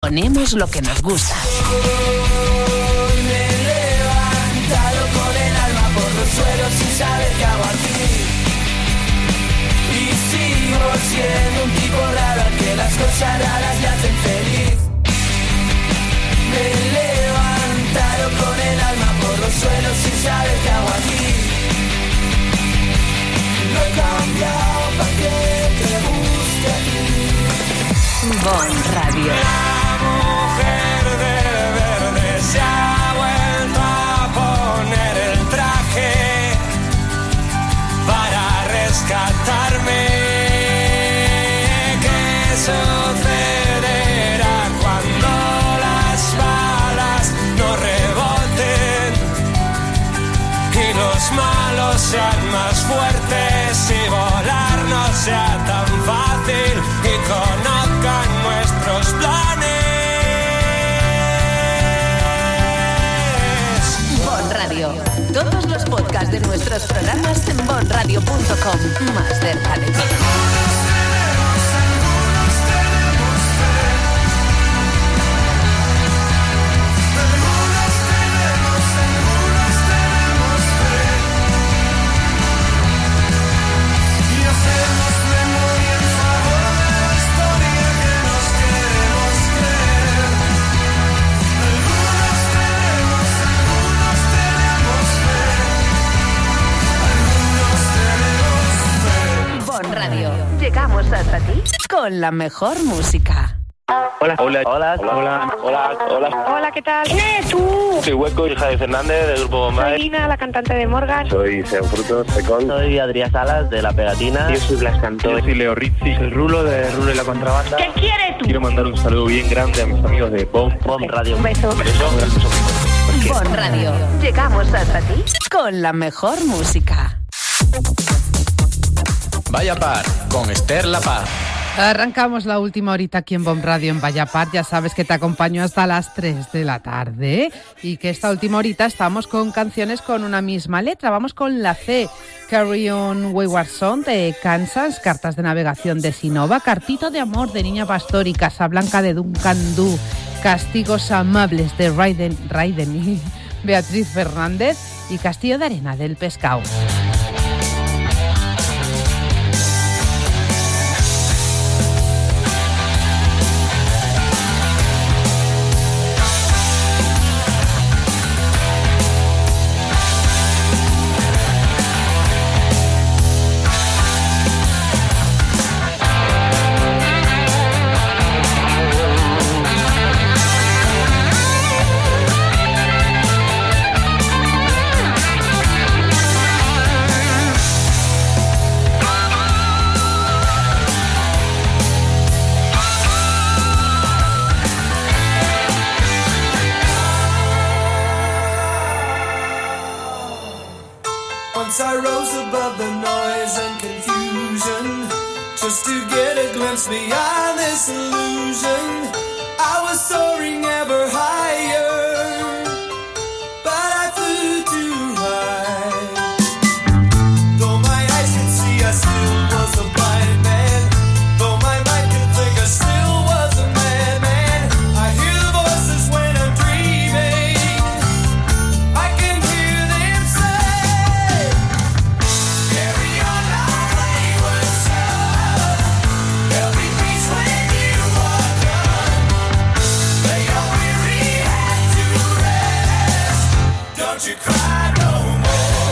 ponemos lo que nos gusta. Me he levantado con el alma por los suelos sin saber qué hago aquí. Y sigo siendo un tipo raro al que las cosas raras le hacen feliz. Me he levantado con el alma por los suelos sin saber qué hago aquí. No he cambiado para que te busque a ti. Bon Radio. La mujer de verde se ha vuelto a poner el traje para rescatarme. ¿Qué sucederá cuando las balas no reboten y los malos sean más fuertes y volar no sea tan fácil y conozcan nuestros planes? Bon Radio. Todos los podcasts de nuestros programas en bonradio.com. Más cerca de ti. Radio. Llegamos hasta ti con la mejor música. Hola, hola, hola, hola, hola, hola. Hola, ¿qué tal? ¿Quién eres tú? Soy Hueco, hija de Fernández, del grupo Bombay. Soy Lina, la cantante de Morgan. Soy Sean Frutos, Secón. Soy Adrián Salas, de La Pegatina. Yo soy Blas Cantó. Yo soy Leo Rizzi, soy Rulo, de Rulo y la Contrabanda. ¿Qué quieres tú? Quiero mandar un saludo bien grande a mis amigos de Bon Radio. Un beso. Bon Radio. Llegamos hasta ti con la mejor música. Vaya Par, con Esther La Paz. Arrancamos la última horita aquí en Bon Radio en Vaya Par. Ya sabes que te acompaño hasta las 3 de la tarde y que esta última horita estamos con canciones con una misma letra. Vamos con la C, Carry On Wayward Son de Kansas, Cartas de Navegación de Sinova, Cartito de Amor de Niña Pastor y Casablanca de Duncan Du, Castigos Amables de Raiden y Beatriz Fernández y Castillo de Arena del Pescao. Once I rose above the noise and confusion, just to get a glimpse beyond this illusion. I was soaring ever higher, but I flew too high. Though my eyes could see, I still was a blind man. Though my mind could think, I still was a madman. I hear the voices when I'm dreaming. I can hear them say, carry on our wayward son. There'll be peace when you are done. Lay your weary head to rest. Don't you cry no more.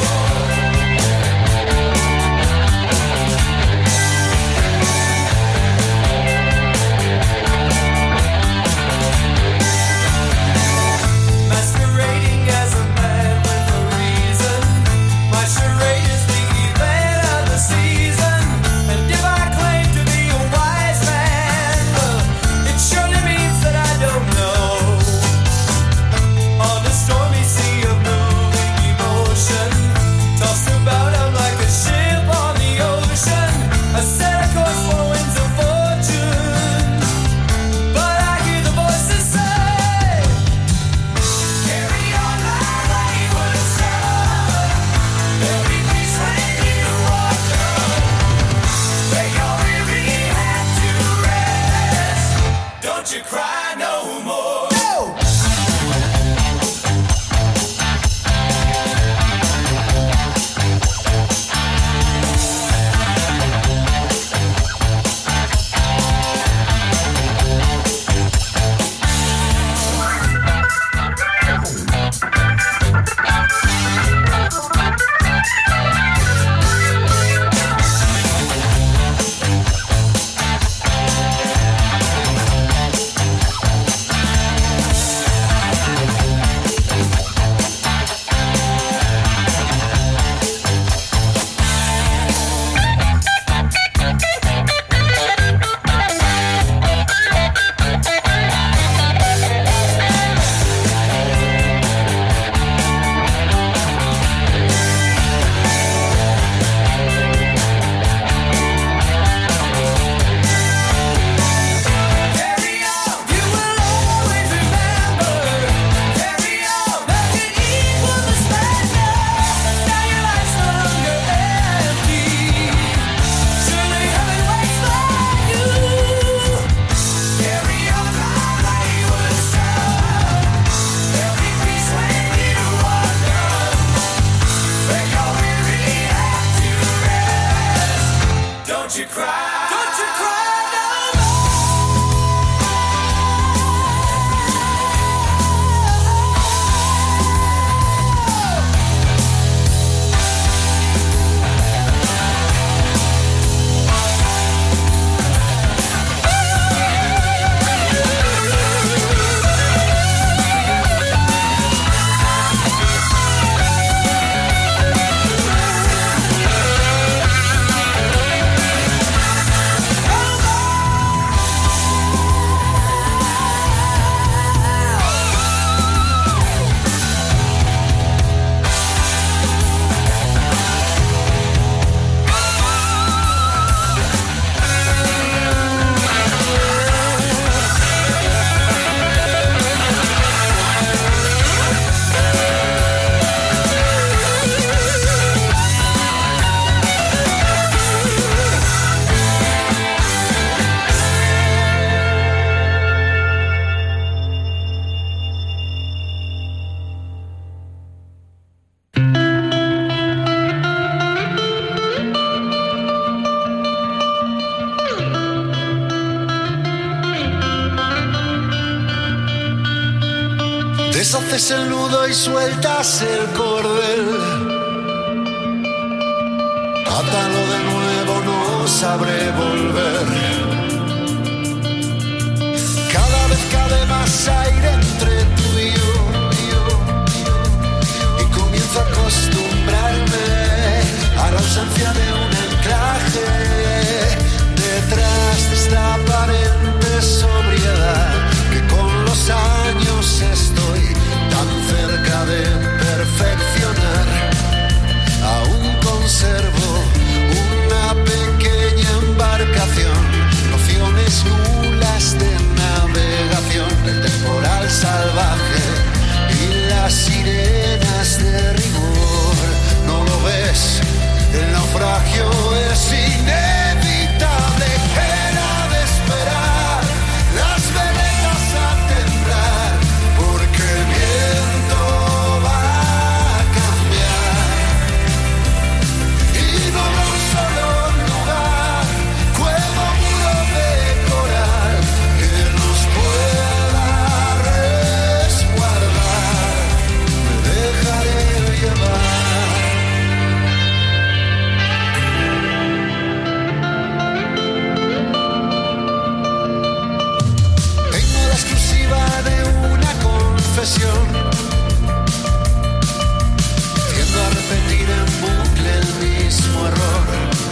Masquerading as a man with a reason. My charade is the event of the season. And if I claim to be a wise man, it surely means that I don't know. On a stormy sea of moving Deshaces el nudo y sueltas el cordel. Átalo de nuevo, no sabré volver. Cada vez cabe más aire entre tú y yo. Y comienzo a acostumbrarme a la ausencia de un anclaje. Detrás de esta aparente sobriedad que con los años estoy tan cerca de perfeccionar. Aún conservo una pequeña embarcación, nociones nulas de navegación, el temporal salvaje y las sirenas de rigor. ¿No lo ves? El naufragio es inevitable. Era de esperar las veredas a temblar, porque el viento va a cambiar. Y no habrá un solo lugar, cueva, muro de coral, que nos pueda resguardar. Me dejaré llevar. Tiendo a repetir en bucle el mismo error.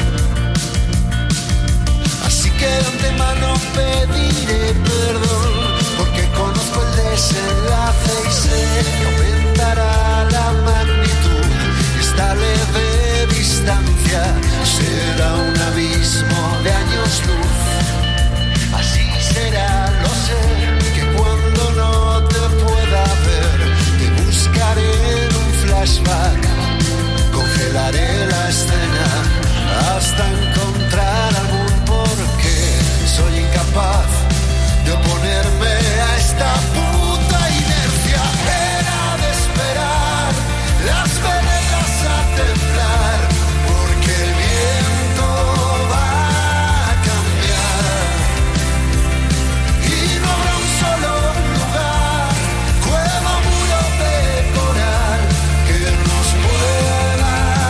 Así que de antemano pediré perdón, porque conozco el desenlace y sé que aumentará la magnitud. Y esta leve distancia será un abismo de años luz. Así será, lo sé, que cuando no te pueda ver, te buscaré en un flashback, congelaré la escena hasta encontrar algún porqué. Soy incapaz de oponerme a esta puta inercia. Era de esperar las veredas a temblar, porque el viento va a cambiar. Y no habrá un solo lugar, cueva, muro de coral, que nos pueda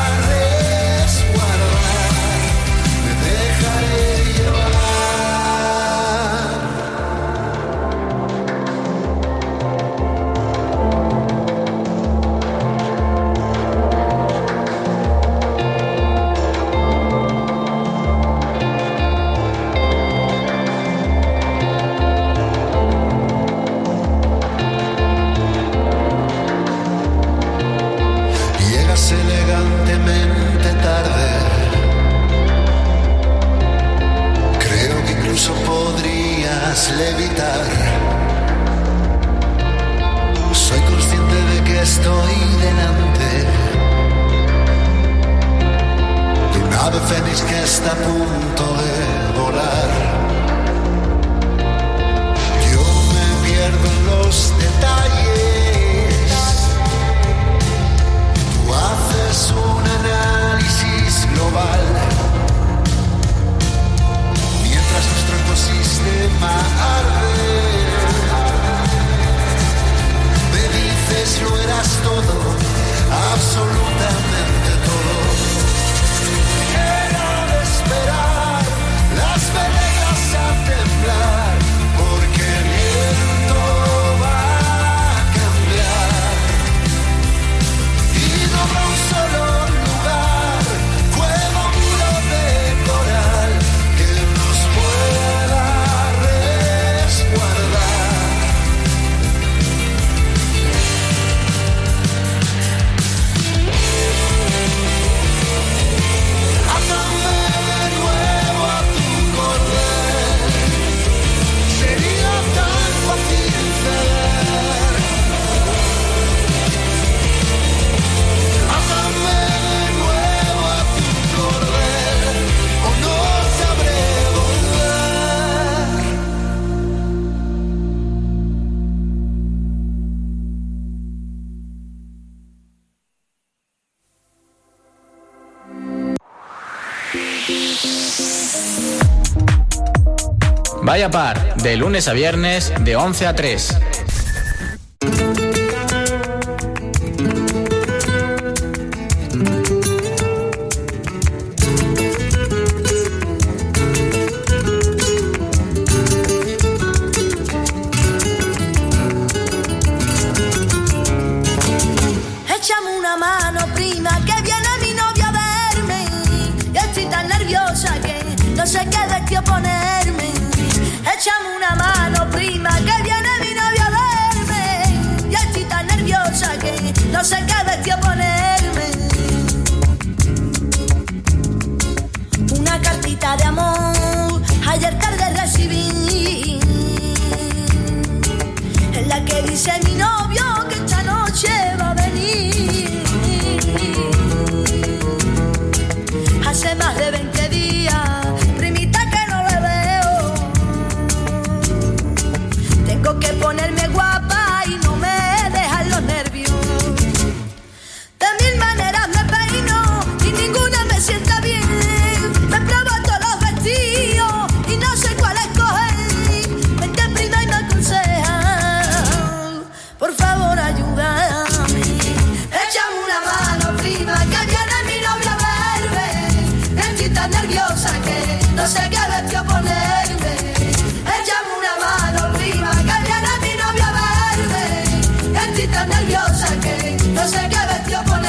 resguardar. Me dejaré llevar. Llegas elegantemente tarde. Creo que incluso podrías levitar. Soy consciente de que estoy delante de un ave fénix que está a punto de volar. Yo me pierdo en los detalles. Tú haces un análisis global, mientras nuestro ecosistema arde. Me dices lo eras todo, absolutamente todo. Era de esperar las veredas a temblar, porque el viento va a cambiar. Y no habrá un solo lugar, cueva, muro de coral, que nos pueda resguardar. Atame de nuevo a tu cordel, sería tan fácil ceder. Atame de nuevo a tu cordel, o no sabré volver. Vaya Par, de lunes a viernes, de 11 a 3. Mira que dice mi novio que esta noche va a venir. Hace más de 20 días, primita, que no le veo. Tengo que ponerme guapa y no me dejan los nervios. De mil maneras me peino y ninguna me sienta bien. Me pruebo todos los vestidos y no sé cuál escoger. Vente prima y me aconseja, por favor ayúdame. Échame una mano prima, que viene mi novia a verme. Estoy tan nerviosa que no sé qué vestido ponerme. Échame una mano prima, que viene mi novia a verme. Estoy tan nerviosa que no sé qué vestido ponerme.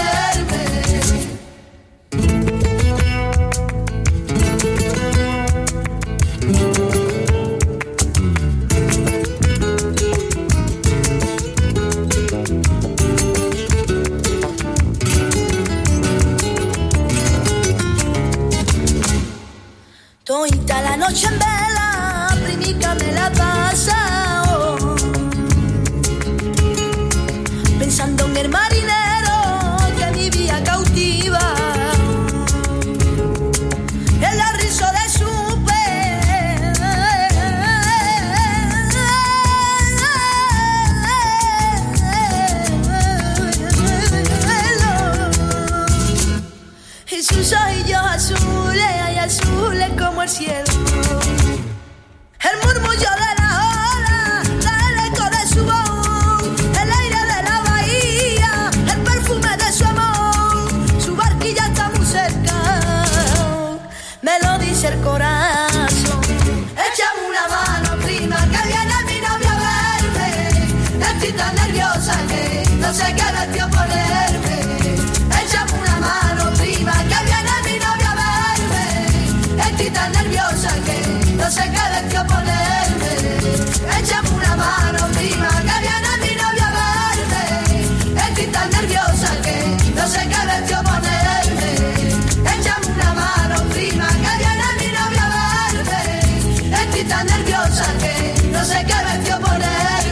Toda la noche en vela, primica, me la pasa, pensando en el marinero que vivía cautiva, el arrizo de su pelo y sus ojillos azules, ay, azules como el cielo. El murmullo de la ola, el eco de su voz, el aire de la bahía, el perfume de su amor. Su barquilla está muy cerca, me lo dice el corazón. Échame una mano prima, que viene mi novia a verme. Estoy tan nerviosa que no sé qué vestido ponerme. Échame una mano prima, que viene mi novia a verme. Estoy tan nerviosa que no sé qué vestido ponerme. Échame una mano prima, que viene mi novia a verme. Estoy tan nerviosa que no sé qué vestido ponerme. Échame una mano prima, que viene mi novia a verme. Estoy tan nerviosa que no sé qué vestido ponerme.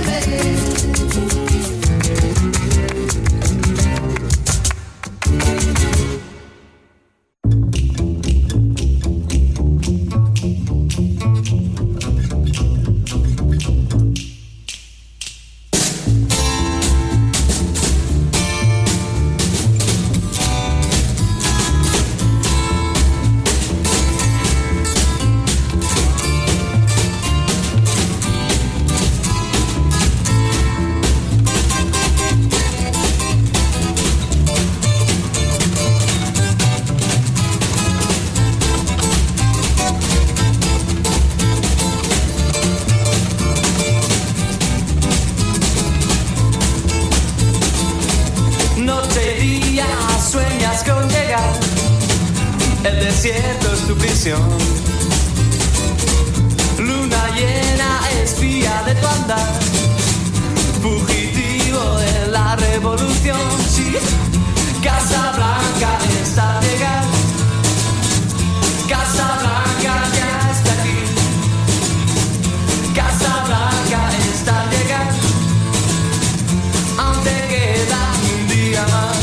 El desierto es tu prisión. Luna llena, espía de tu andar, fugitivo de la revolución. Sí, Casa Blanca está al llegar. Casa Blanca ya está aquí. Casa Blanca está al llegar. Aún te queda un día más.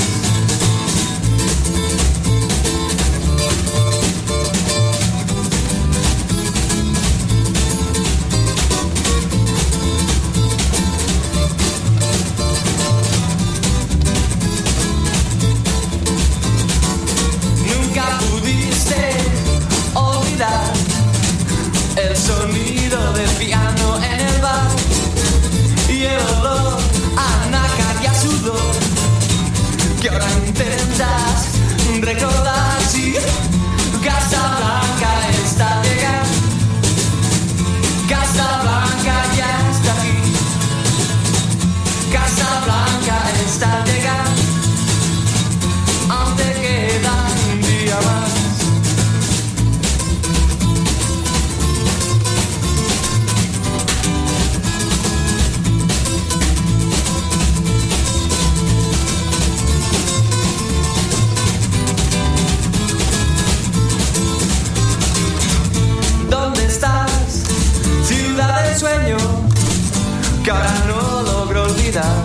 olvidar.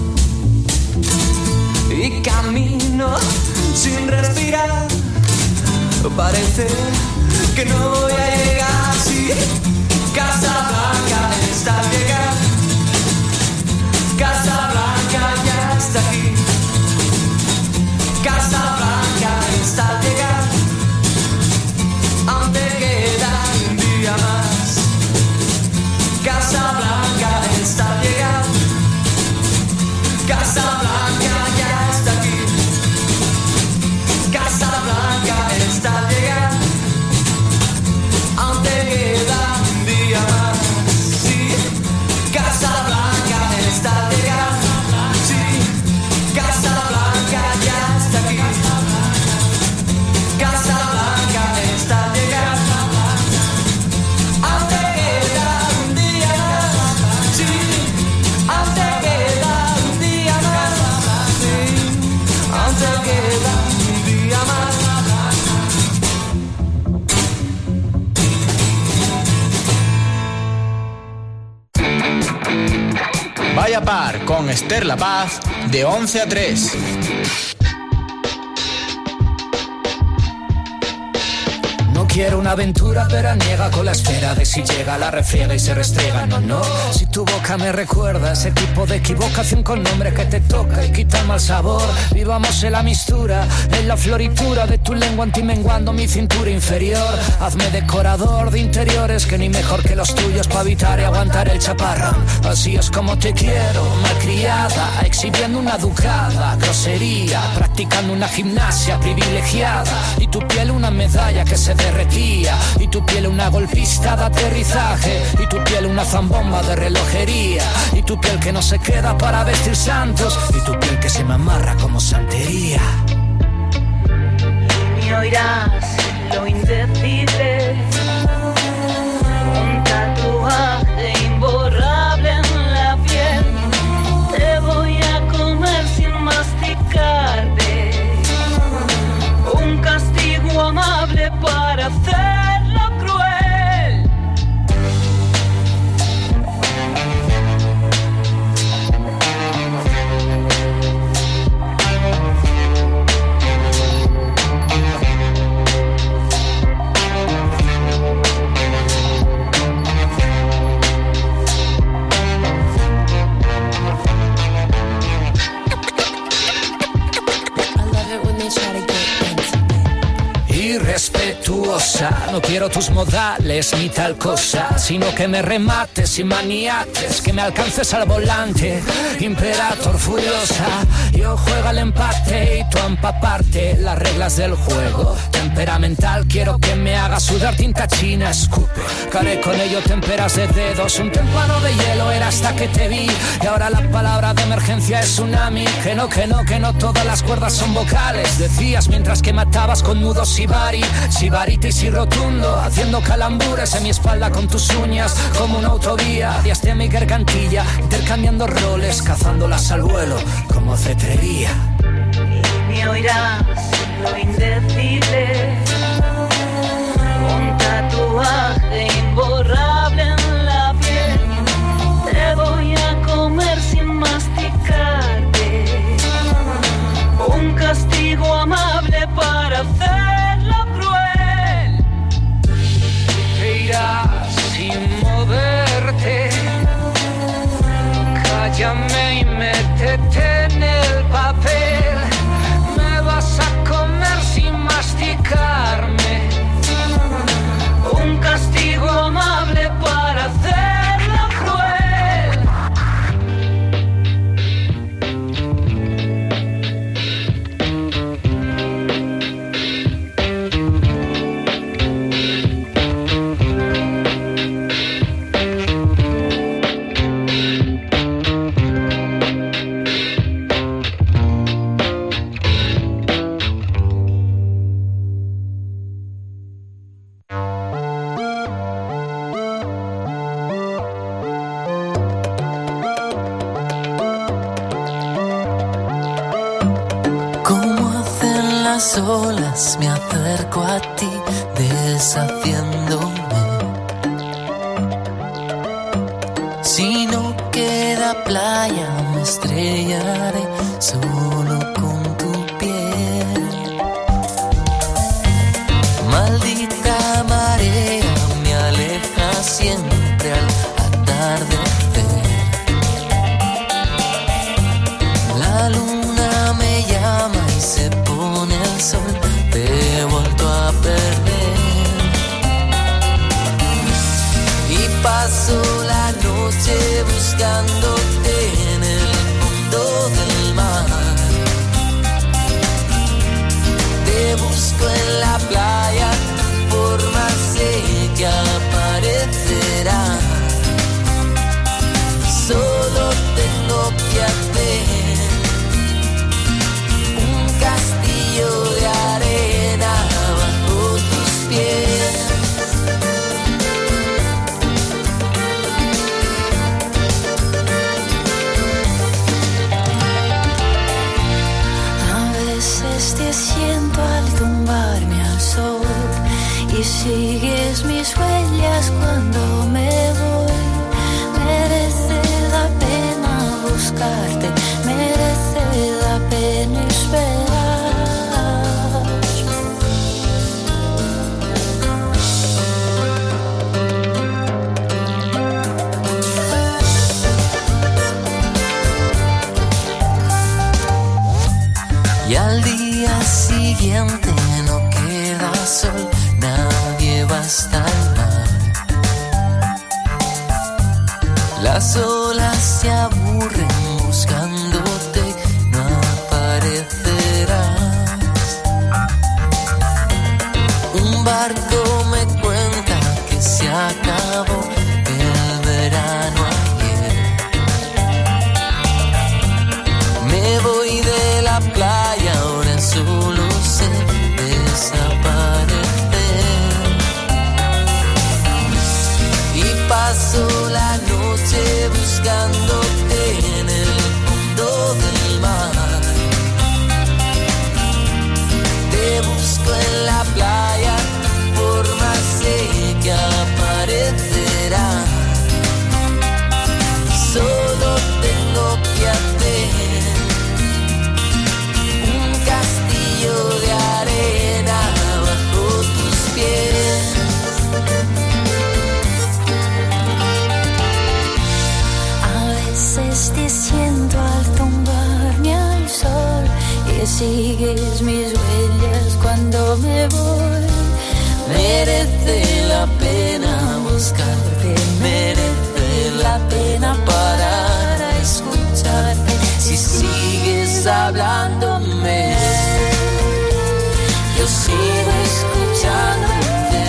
Y camino sin respirar. Parece que no voy a llegar. Sí, Casablanca está al llegar. Casablanca ya está aquí. Casablanca está al llegar. Aún te queda un día más. Casablanca está al llegar. Casablanca ya está aquí. Casablanca está al llegar. Aún te queda un día más. Sí, Casablanca está al llegar. Sí, Casablanca ya está aquí. Casablanca está al llegar. Aún te queda un día más. Sí, aún te queda un día más. Sí, aún te queda un día más. Vaya Par con Esther La Paz de 11 a 3. No quiero una aventura veraniega con la espera de si llega la refriega y se restrega. No, no, si tu boca me recuerda ese tipo de equivocación con nombre que te toca y quita el mal sabor. Vivamos en la mistura, en la floritura de tu lengua antimenguando mi cintura inferior. Hazme decorador de interiores que ni mejor que los tuyos para evitar y aguantar el chaparrón. Así es como te quiero, malcriada, exhibiendo una ducada, grosería, practicando una gimnasia privilegiada. Y tu piel una medalla que se derretía. Y tu piel una golpista de aterrizaje. Y tu piel una zambomba de relojería. Y tu piel que no se queda para vestir santos. Y tu piel que se me amarra como santería. Y me oirás lo indecible. Un tatuaje imborrable en la piel. Te voy a comer sin masticarte. Un castigo amable para hacerlo cruel. Irrespetuosa, no quiero tus modales ni tal cosa, sino que me remates sin maniates, que me alcances al volante, imperator furiosa. Yo juego al empate y tú a empaparte las reglas del juego. Temperamental, quiero que me haga sudar tinta china, escupe. Caré con ello temperas de dedos, un témpano de hielo era hasta que te vi. Y ahora la palabra de emergencia es tsunami. Que no todas las cuerdas son vocales. Decías mientras que matabas con nudos sibaritis y rotundo, haciendo calambures en mi espalda con tus uñas, como una autovía, diastema y gargantilla, intercambiando roles, cazándolas al vuelo, como cetrería. Y me oirás lo indecible. Un tatuaje imborrable en la piel. Te voy a comer sin masticarte. Un castigo amable para hacerlo cruel. Te irás sin moverte. Cállame y métete en el papel. Me vas a comer sin masticarme. Un castigo amable para hacerlo cruel. las olas me acerco a ti, deshaciéndome. Si no queda la playa me estrellaré solo con tu piel. Maldita marea me aleja siempre al atardecer. La luna me llama y se pone el sol, te he vuelto a perder. Y paso la noche buscándote en el fondo del mar. Te busco en la playa, tu forma sé que aparecerá. Solo tengo que hacer un castillo de arena bajo tus pies. A veces te siento al tumbarme al sol y sigues mis huellas cuando me voy. Merece la pena buscarte, merece la pena esperar. Y al día siguiente no queda sol, nadie va hasta el mar. Las olas se aburren buscándote, no aparecerás. Un barco me cuenta que se acabó el verano ayer. Me voy de la playa, ahora solo sé desaparecer. Y paso la noche buscándote en el fondo del mar. Te busco en la playa, tu forma sé que aparecerá. Solo tengo que hacer un castillo de arena bajo tus pies. A veces te siento al tumbarme al sol y sigues mis huellas cuando me voy. Merece la pena buscarte, merece la pena parar a escucharte. Si sigues hablándome, yo sigo escuchándote.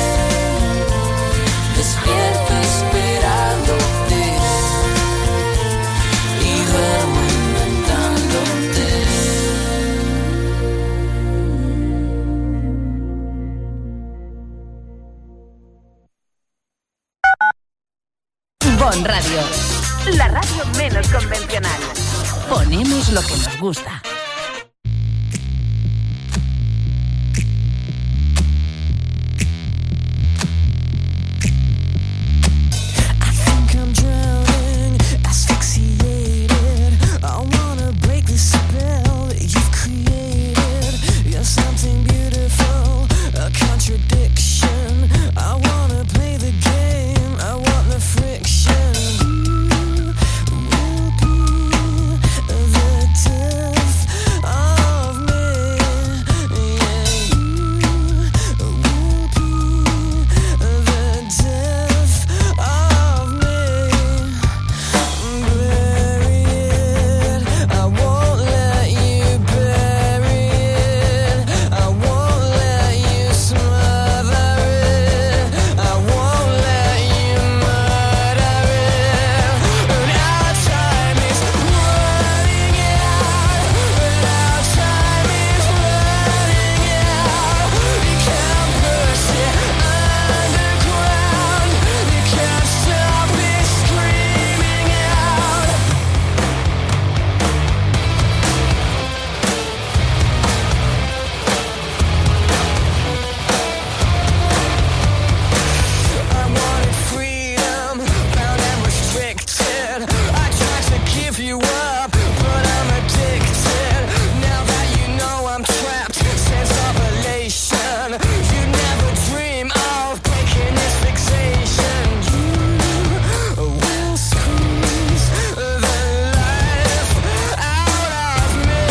Despierto esperándote y duermo inventándote. Bon Radio, la radio menos convencional. Ponemos lo que nos gusta. Friction, ooh, ooh, the give you up, but I'm addicted. Now that you know I'm trapped, sense of elation. You never dream of breaking this fixation. You will squeeze the life out of me.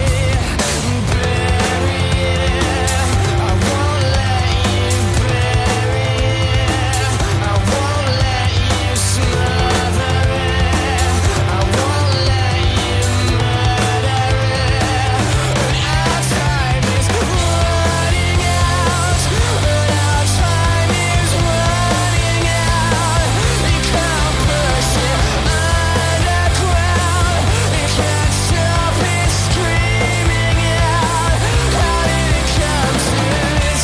Bury it, I won't let you bury it. I won't let you smother it. I won't let you murder it. But our time is running out. But our time is running out. You can't push it underground. You can't stop it screaming out. How did it come to this?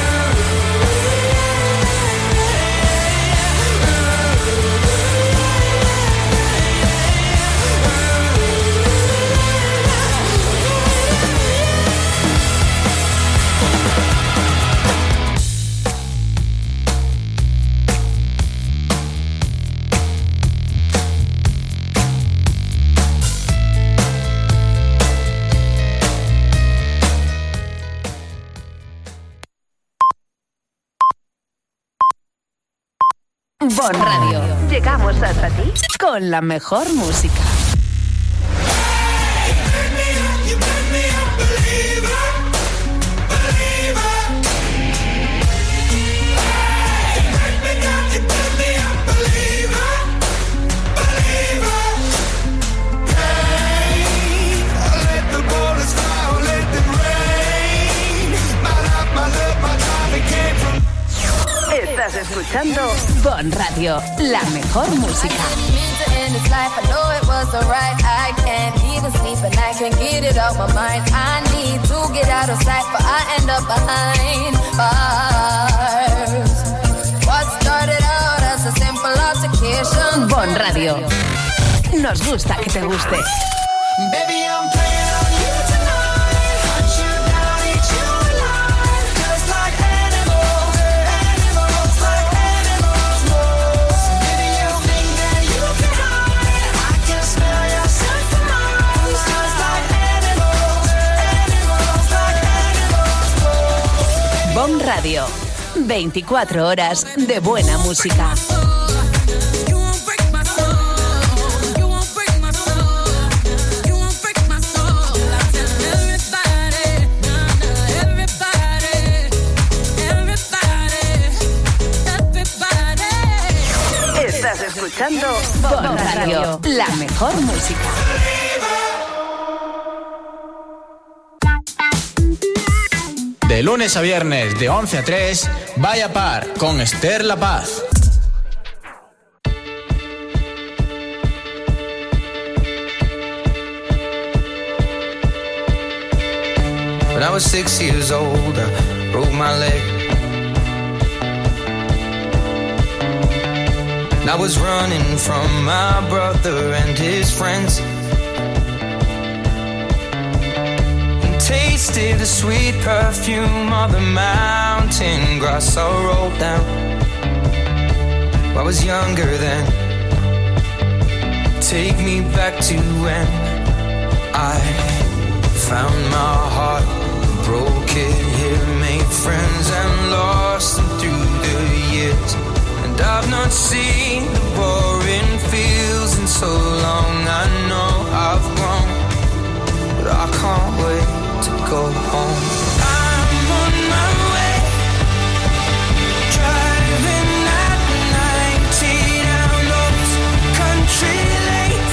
Bon Radio. Llegamos hasta ti con la mejor música. Estás escuchando Bon Radio, la mejor música. Bon Radio. Nos gusta que te guste. Baby, I'm playing on you tonight. Hunt you down, eat you alive. Just like animals, animals, like animals. So baby, you think that you can hide? I can smell yourself from miles. Just like animals, animals, like animals. Bon Radio. 24 horas de buena música. Estás escuchando Bon Radio, la mejor música. De lunes a viernes, de 11 a 3, Vaya Par con Esther La Paz. When I was 6 years old, I broke my leg. And I was running from my brother and his friends. And tasted the sweet perfume of the mountain grass I rolled down. I was younger then. Take me back to when I found my heart, broke it here, made friends and lost them through the years. And I've not seen the boring fields in so long. I know I've grown, but I can't wait to go home. I'm on my way, driving at 90 down those country lanes,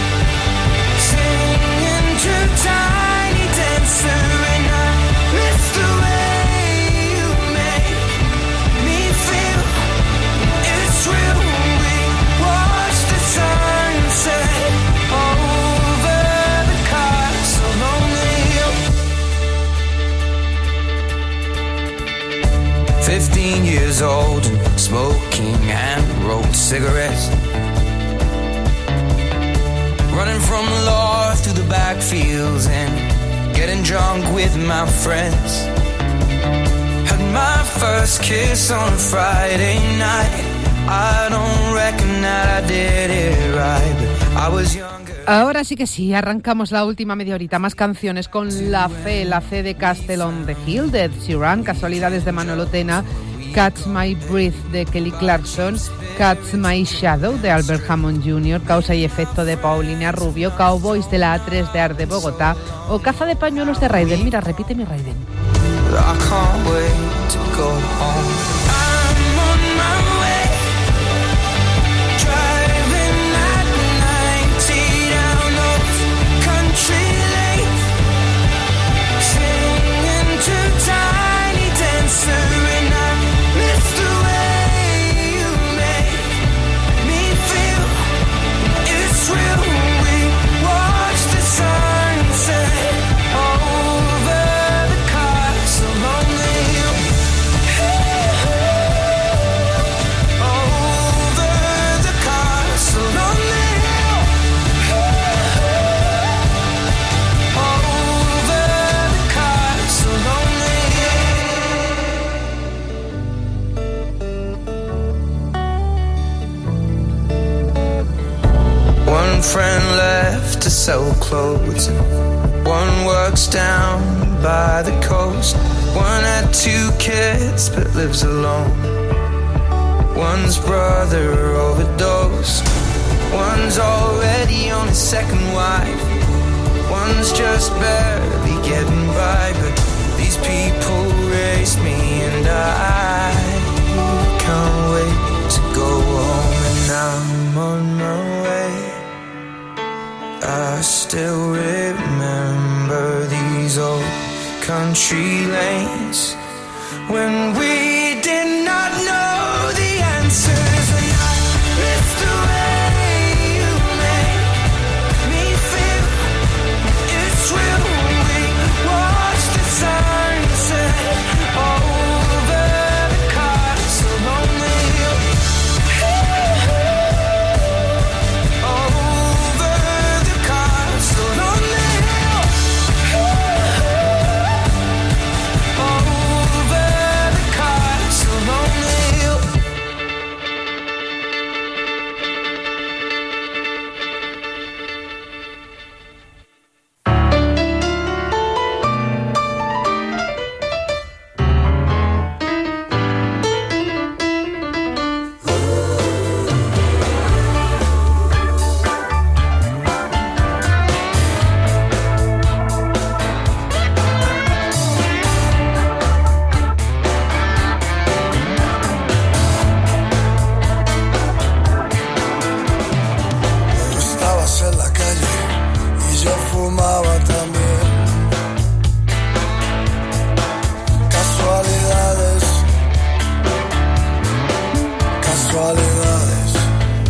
singing to Tiny Dancer, and I miss the way you make me feel. It's real. We watch the sunset over the castle on the hill. 15 years old and smoking hand-rolled cigarettes, running from the law through the backfields and getting drunk with my friends. Had my first kiss on a Friday night. I don't reckon that I did it right, but I was younger. Ahora sí que sí, arrancamos la última media horita, más canciones con La Fe de Castle on the Hill de Ed Sheeran, Casualidades de Manolo Tena, Catch My Breath de Kelly Clarkson, Catch My Shadow de Albert Hammond Jr., Causa y Efecto de Paulina Rubio, Cowboys de la A3 de Art de Bogotá o Caza de Pañuelos de Raiden. Mira, repite mi Raiden. I can't wait to go home. I'm on my way, driving at 90 down those country lanes, singing to Tiny Dancer, and I miss the way you make me feel. It's real. We watch the sunset over the castle on the hill. Over the castle on the hill. Over the castle on the hill. One friend left to sell clothes, and one works down by the coast. One had 2 kids but lives alone. One's brother overdosed. One's already on his second wife. One's just barely getting by. But these people raised me, and I can't wait to go home. And I'm on my way. I still remember these old country lanes when we did not know the answers, and I miss the way you make me feel. It's real. We watch the sunset over the castle on the hill. Over the castle on the hill. Over the castle on the hill. Tú estabas en la calle y yo fumaba también. Casualidades, casualidades.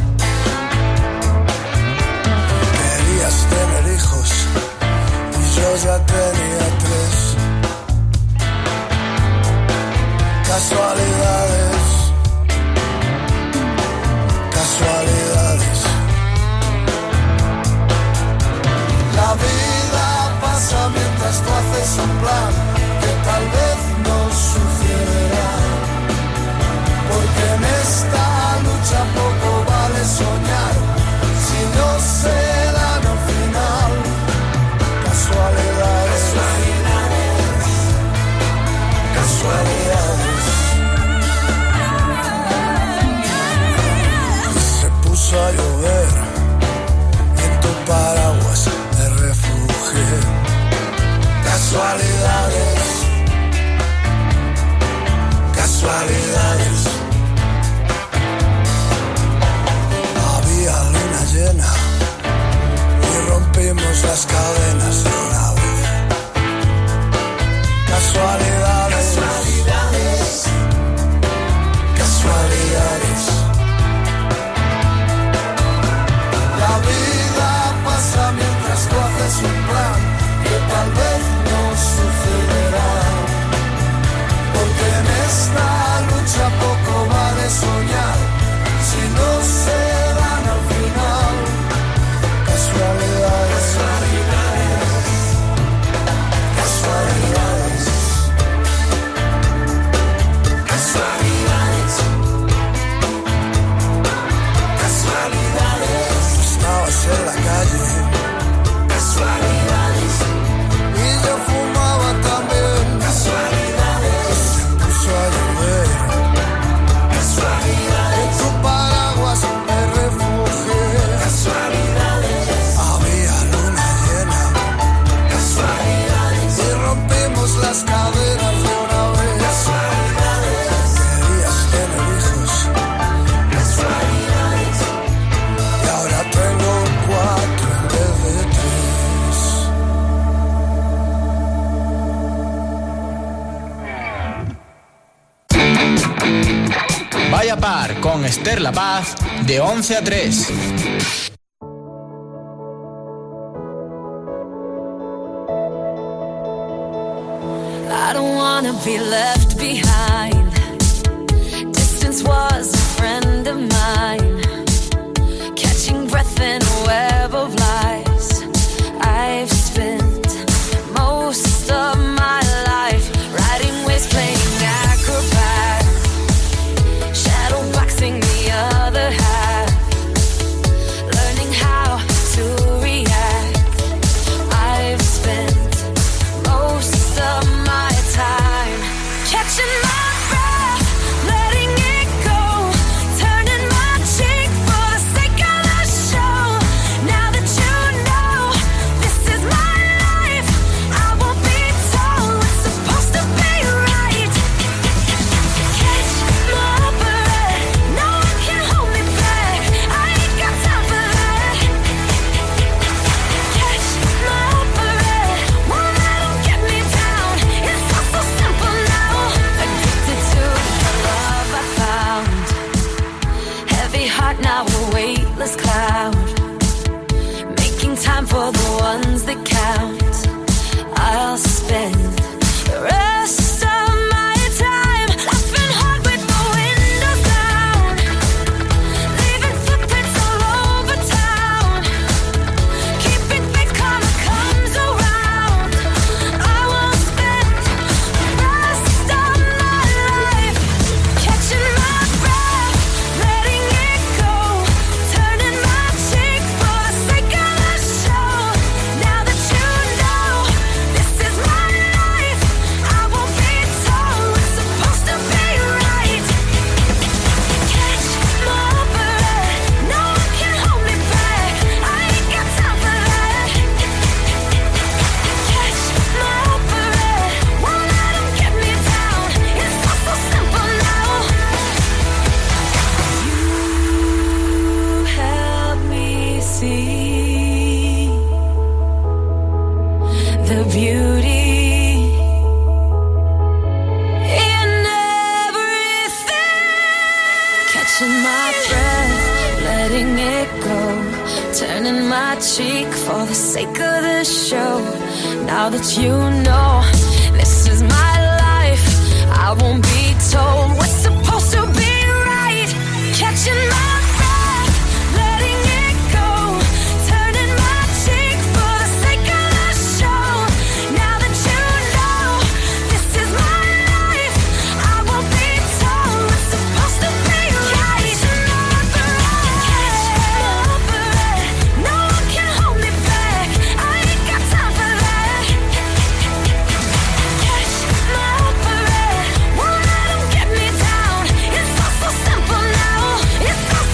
Querías tener hijos y yo ya tenía 3. Casualidades, casualidades. La vida pasa mientras tú haces un plan que tal vez no sucederá. Porque en esta lucha poco vale soñar si no se dan al final. Casualidades, casualidades. Y se puso a llover y en tu paraguas me refugié. Casualidades, casualidades. Había luna llena y rompimos las cadenas de una vez. Casualidades, casualidades, casualidades. La vida pasa mientras tú haces un plan que tal vez no sucederá. Porque en esta lucha poco vale soñar si no se dan al final. Casualidades, casualidades. con Esther La Paz de 11 a 3. I don't wanna be left behind. Distance was a friend of mine. Catching breath in a web of lies. I've spent most of my life riding waves, playing acrobat, shadow boxing the other half, learning how to react. I've spent most of my time catching my breath, letting it go, turning my cheek for the sake of the show. Now that you know this is my life, I won't be told what's supposed to be right. Catch my breath, no one can hold me back, I ain't got time for that. Catch my breath, won't let them get me down, it's all so simple now. Addicted to the love I found, heavy heart now a weightless cloud, making time for the ones that count. I'll spend the rest of my time laughing hard with the windows down, leaving footprints all over town, keeping faith karma comes around. I will spend the rest of my life catching my breath, letting it go, turning my cheek for the sake of the show. Now that you know this is my life, I won't be told what's supposed to be right. Catch my breath, no one can hold me back, I ain't got time for that. Catch my breath, won't let them get me down, it's all so simple now. You help me see the beauty in everything. Catching my breath, letting it go, turning my cheek for the sake of the show. Now that you know this is my life, I won't be told what's supposed to be right. Catching my breath, letting it go, turning my cheek for the sake of the show. Now that you know this is my life, I won't be told what's supposed to be right. Catch my breath, no one can hold me back, I ain't got time for that. Catch my breath, won't let them get me down, it's all so simple now, it's all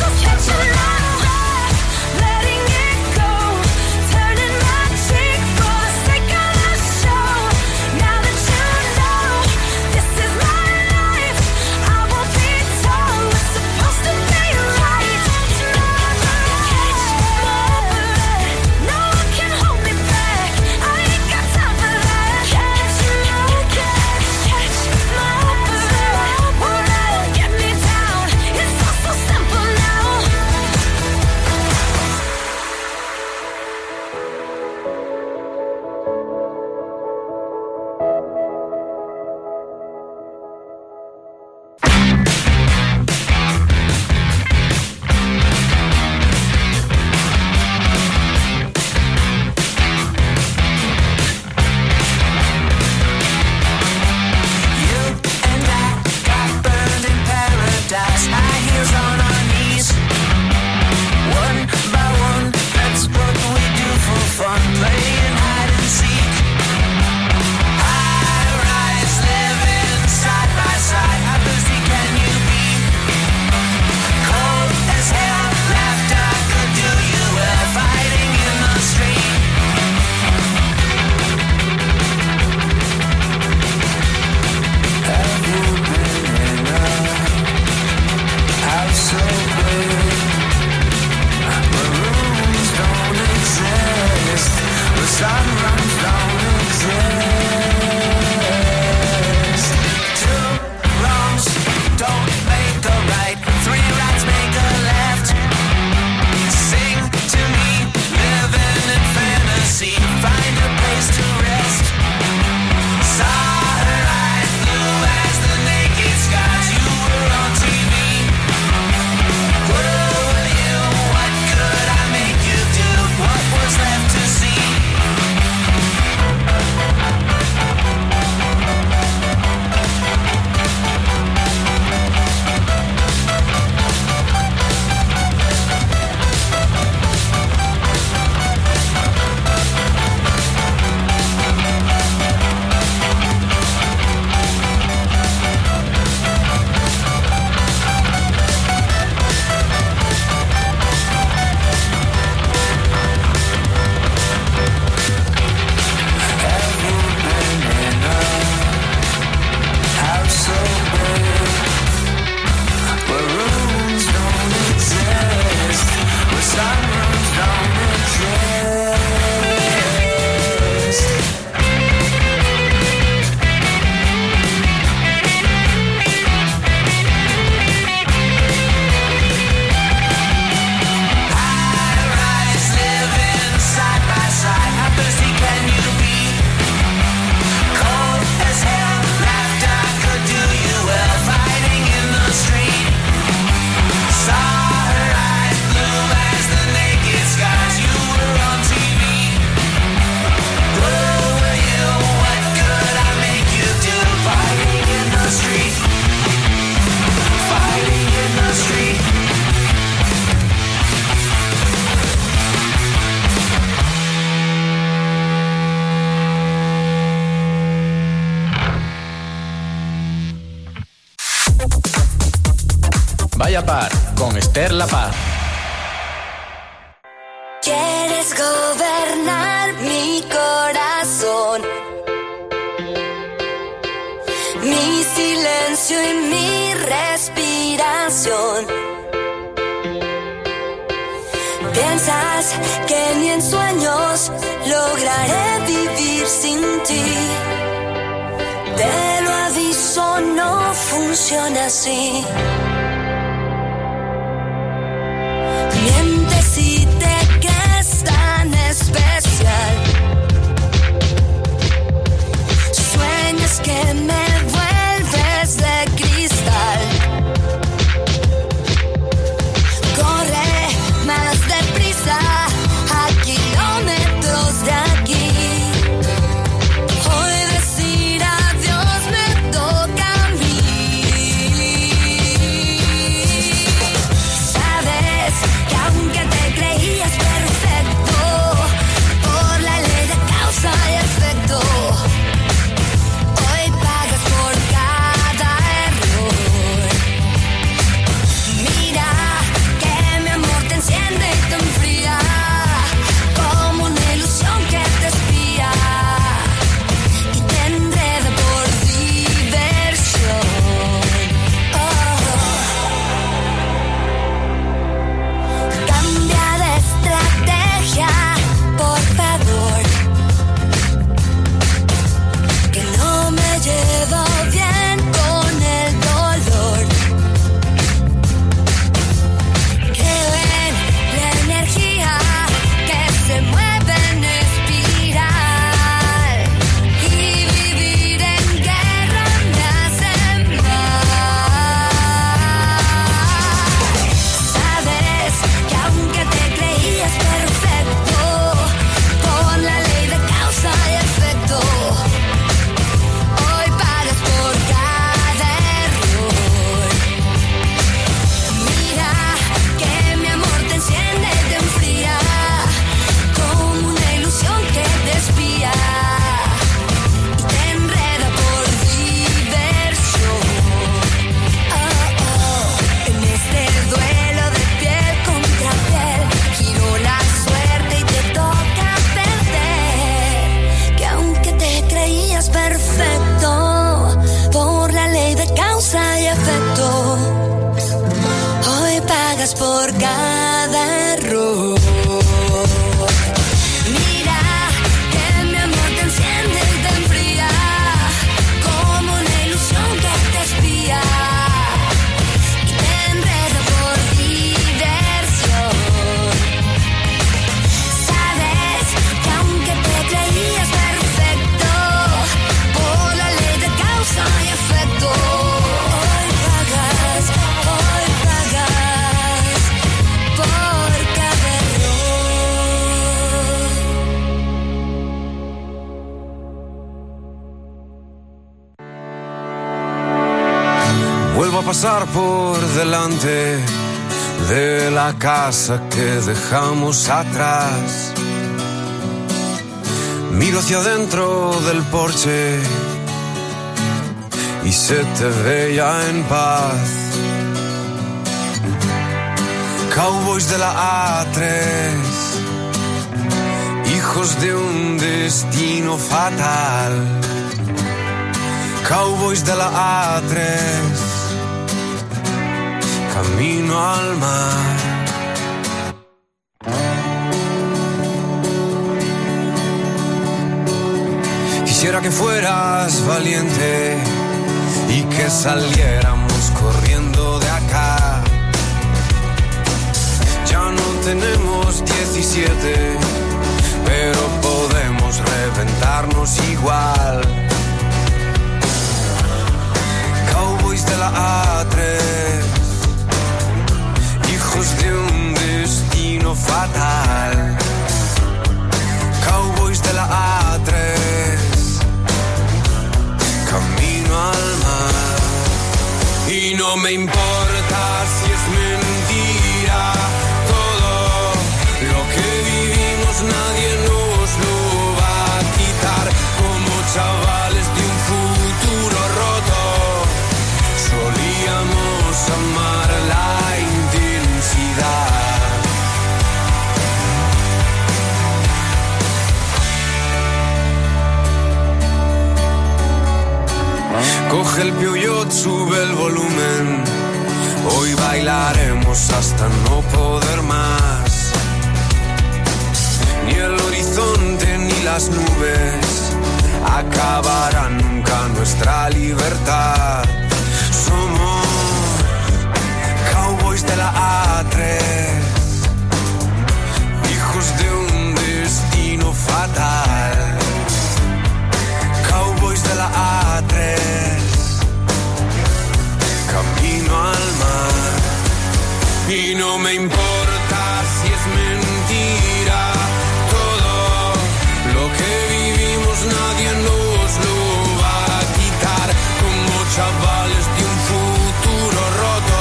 Vaya Par con Esther La Paz. Quieres gobernar mi corazón, mi silencio y mi respiración. Piensas que ni en sueños lograré vivir sin ti. Te lo aviso, no funciona así. Mientes y te crees tan especial. Sueñas que me vuelves de cristal. Corre más deprisa a kilómetros de aquí. Hoy decir adiós me toca a mí. Sabes que aunque te creías perfecto, por la ley de causa y efecto, hoy pagas por cada error. Mira que mi amor te enciende y te enfría, como una ilusión que te espía y te enreda por diversión. Cambia de estrategia, por favor, que no me llevo bien con el dolor. Creo en la energía que se mueve en espiral, y vivir en guerra me hace mal. Sabes que aunque te creías perfecto, por la ley de causa y efecto, hoy pagas por cada error. Mira que mi amor te enciende y te enfría, como una ilusión que te espía y te enreda por diversión. En este duelo de piel contra piel, giró la suerte y te toca perder. Que aunque te creías perfecto, por la ley de causa y efecto, hoy pagas por cada error. Mira que mi amor te enciende y te enfría, como una ilusión que te espía y te enreda por diversión. Sabes que aunque te creías perfecto, por la ley de causa y efecto, hoy pagas por cada error. Vuelvo a pasar por delante de la casa que dejamos atrás. Miro hacia adentro del porche y se te ve ya en paz. Cowboys de la A3, hijos de un destino fatal. Cowboys de la A3, camino al mar. Quisiera que fueras valiente y que saliéramos corriendo de acá. Ya no tenemos 17, pero podemos reventarnos igual. Cowboys de la A3, hijos de un destino fatal. Cowboys de la A3, camino al mar. Y no me importa si es mentira todo lo que vivimos, nadie nos lo va a quitar. Como chavales de un futuro roto, solíamos amar la Coge el pioyot, sube el volumen. Hoy bailaremos hasta no poder más. Ni el horizonte ni las nubes acabarán nunca nuestra libertad. Somos cowboys de la A3, hijos de un destino fatal. Cowboys de la A3, camino al mar. Y no me importa si es mentira todo lo que vivimos, nadie nos lo va a quitar. Como chavales de un futuro roto,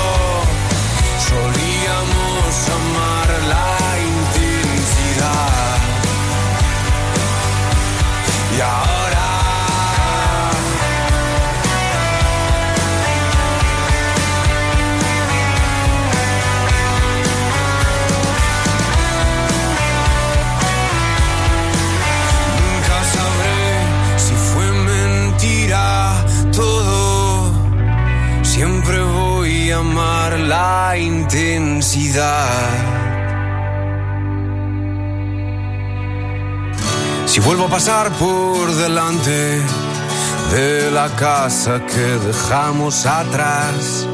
solíamos amar la intensidad. Y ahora siempre voy a amar la intensidad. Si vuelvo a pasar por delante de la casa que dejamos atrás,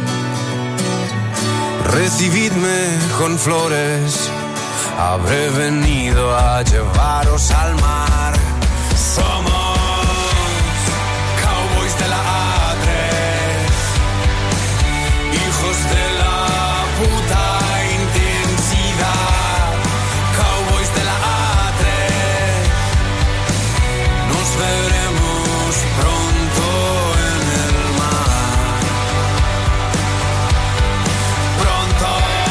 recibidme con flores, habré venido a llevaros al mar. Somos cowboys de la A3, hijos de la puta intensidad. Cowboys de la A3, nos veremos pronto en el mar. Pronto.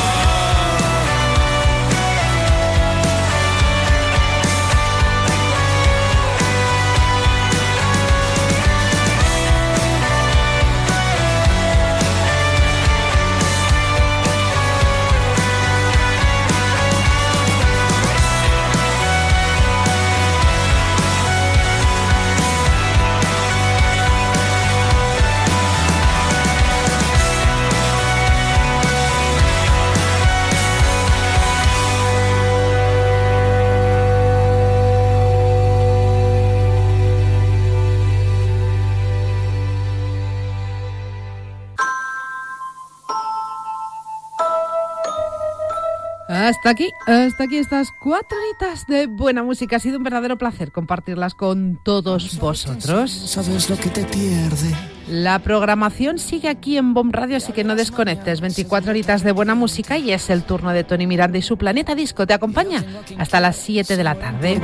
Hasta aquí estas 4 horitas de buena música. Ha sido un verdadero placer compartirlas con todos vosotros. Sabes lo que te pierde. La programación sigue aquí en BOM Radio, así que no desconectes. 24 horitas de buena música y es el turno de Tony Miranda y su Planeta Disco. Te acompaña hasta las 7 de la tarde.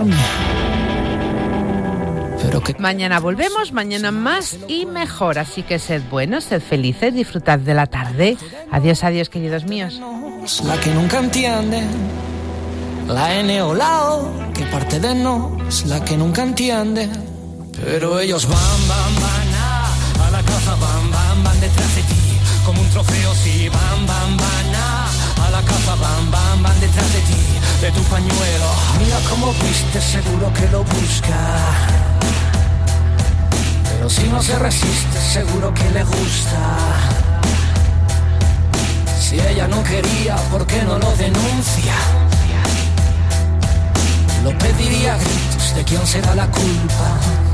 Mañana volvemos, mañana más y mejor. Así que sed buenos, sed felices, disfrutad de la tarde. Adiós, adiós, queridos míos. La que nunca entiende, la N o la O, que parte de nos, la que nunca entiende. Pero ellos van a la casa, van detrás de ti, como un trofeo, sí, van a la casa, van detrás de ti, de tu pañuelo. Mira cómo viste, seguro que lo busca. Pero si no se resiste, seguro que le gusta. Si ella no quería, ¿por qué no lo denuncia? Lo pediría a gritos de quién se da la culpa.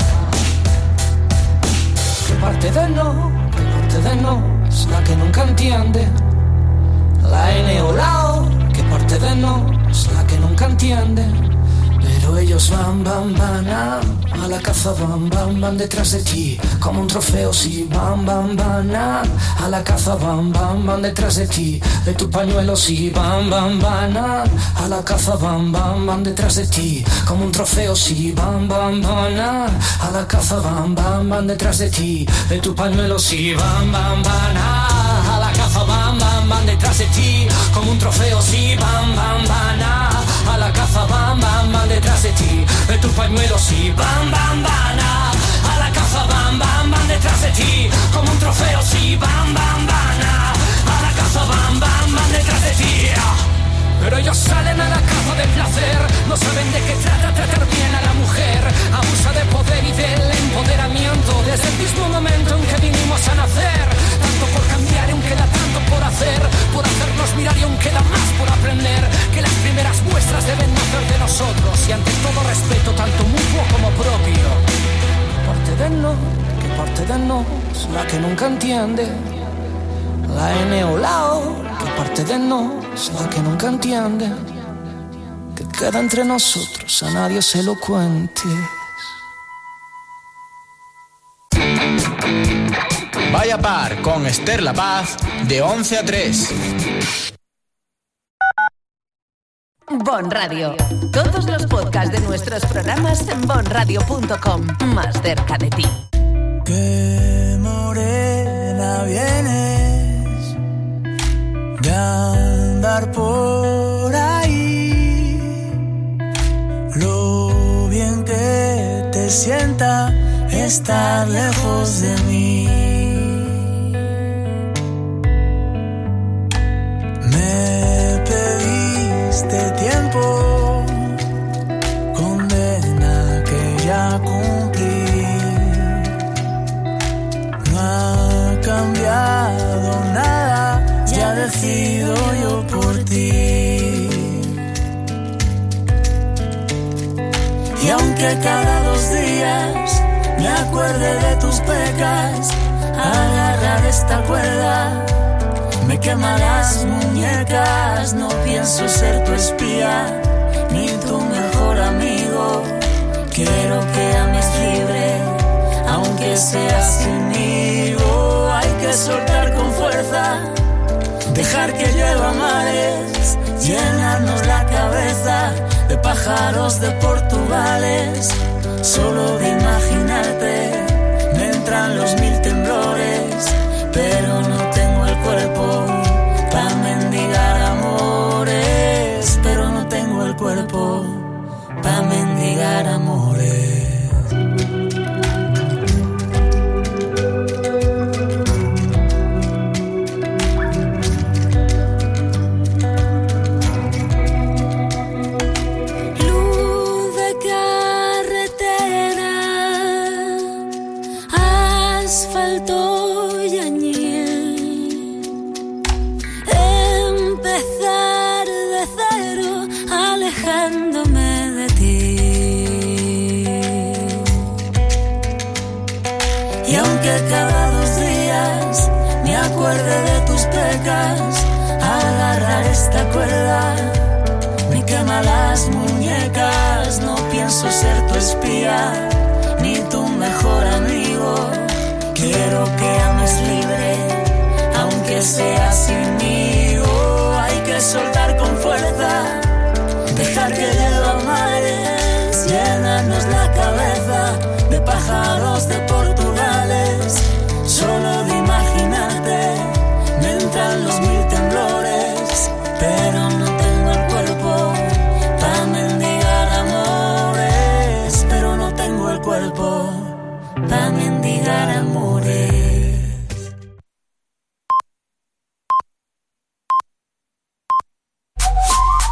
¿Qué parte de no es la que nunca entiende? La N o la O, ¿qué parte de no es la que nunca entiende? Pero ellos van a la caza, van detrás de ti, como un trofeo, sí, van a la caza, van detrás de ti, de tu pañuelo, sí, van a la caza, van detrás de ti, como un trofeo, sí, van a la caza, van detrás de ti, de tu pañuelo, sí, van a la caza, van detrás de ti, como un trofeo, sí, van a la caza, van detrás de ti, de tu pañuelo, sí, van a la caza, van detrás de ti, como un trofeo, sí, van a la caza, van detrás de ti. Pero ellos salen a la caza del placer, no saben de qué trata tratar bien a la mujer, abusa de poder y del empoderamiento desde el mismo momento lo respeto tanto mutuo como propio. Que parte de nos, la que nunca entiende. La N o la O, que parte de nos, la que nunca entiende. Que queda entre nosotros, a nadie se lo cuentes. Vaya par con Esther La Paz de 11 a 3. Bon Radio. Todos los podcasts de nuestros programas en bonradio.com. Más cerca de ti. Qué morena vienes de andar por ahí. Lo bien que te sienta estar lejos de mí. Me pediste tiempo, condena que ya cumplí. No ha cambiado nada, ya decido yo por ti. Y aunque cada 2 días me acuerde de tus pecas, agarrar esta cuerda me quema las muñecas. No pienso ser tu espía ni tu mejor amigo. Quiero que ames libre, aunque sea sin higo. Hay que soltar con fuerza, dejar que llueva mares, llenarnos la cabeza de pájaros de Portugales. Solo de imaginarte me entran los 1000 temblores, pero no tengo el cuerpo para mendigar amores, pero no tengo el cuerpo para mendigar amores. Cada 2 días me acuerde de tus pecas, agarrar esta cuerda me quema las muñecas. No pienso ser tu espía ni tu mejor amigo. Quiero que ames libre, aunque sea sinmigo. Hay que soltar con fuerza, dejar que llueva mares, llenarnos la cabeza de pájaros de